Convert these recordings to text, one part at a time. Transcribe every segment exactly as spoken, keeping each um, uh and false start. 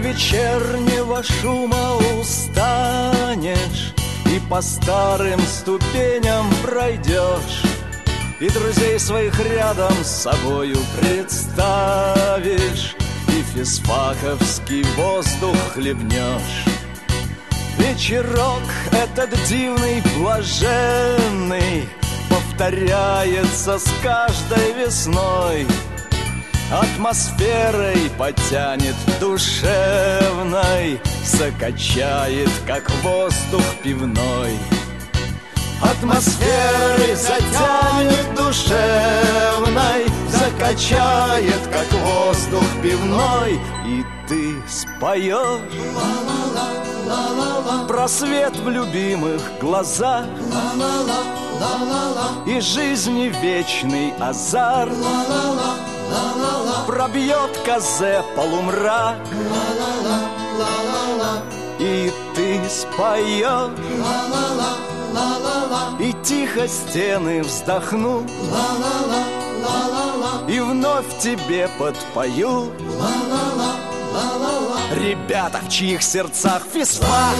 вечернего шума устанешь и по старым ступеням пройдешь, и друзей своих рядом с собою представишь, и физфаковский воздух хлебнешь. Вечерок этот дивный, блаженный повторяется с каждой весной, атмосферой потянет душевной, закачает, как воздух пивной. Атмосферой затянет душевной, закачает, как воздух пивной, и ты споешь про свет в любимых глазах и жизни вечный азарт. Пробьет козе полумрак, и ты споешь, и тихо стены вздохнут, и вновь тебе подпою ребята, в чьих сердцах физфак.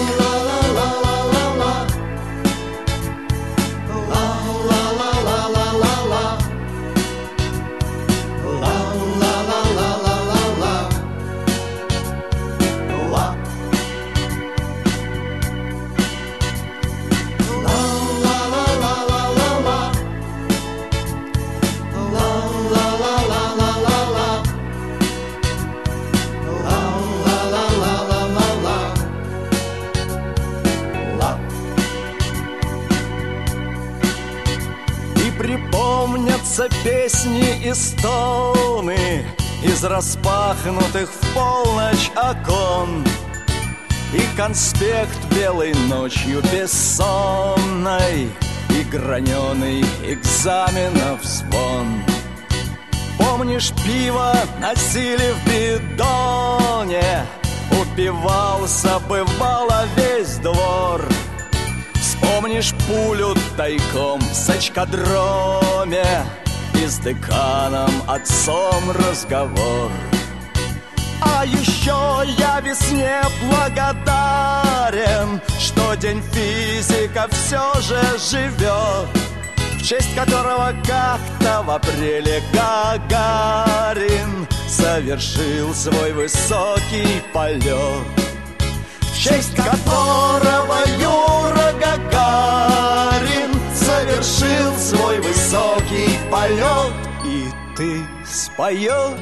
Припомнятся песни и стоны из распахнутых в полночь окон, и конспект белой ночью бессонной, и граненый экзаменов звон. Помнишь, пиво носили в бидоне, упивался бывало весь двор. Помнишь пулю тайком в сачкодроме, и с деканом отцом разговор. А еще я весне благодарен, что день физика все же живет, в честь которого как-то в апреле Гагарин совершил свой высокий полет, в честь которого Юра Гагарин совершил свой высокий полет. И ты споешь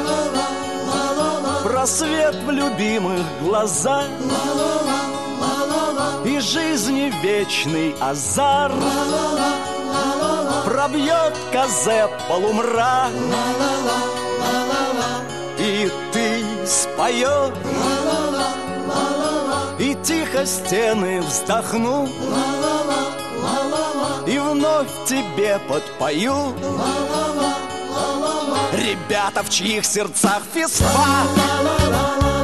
про свет в любимых глазах и жизни вечный азарт. Пробьет козе полумрак, и ты споешь, и тихо стены вздохнут, и вновь тебе подпою ребята, в чьих сердцах физфак.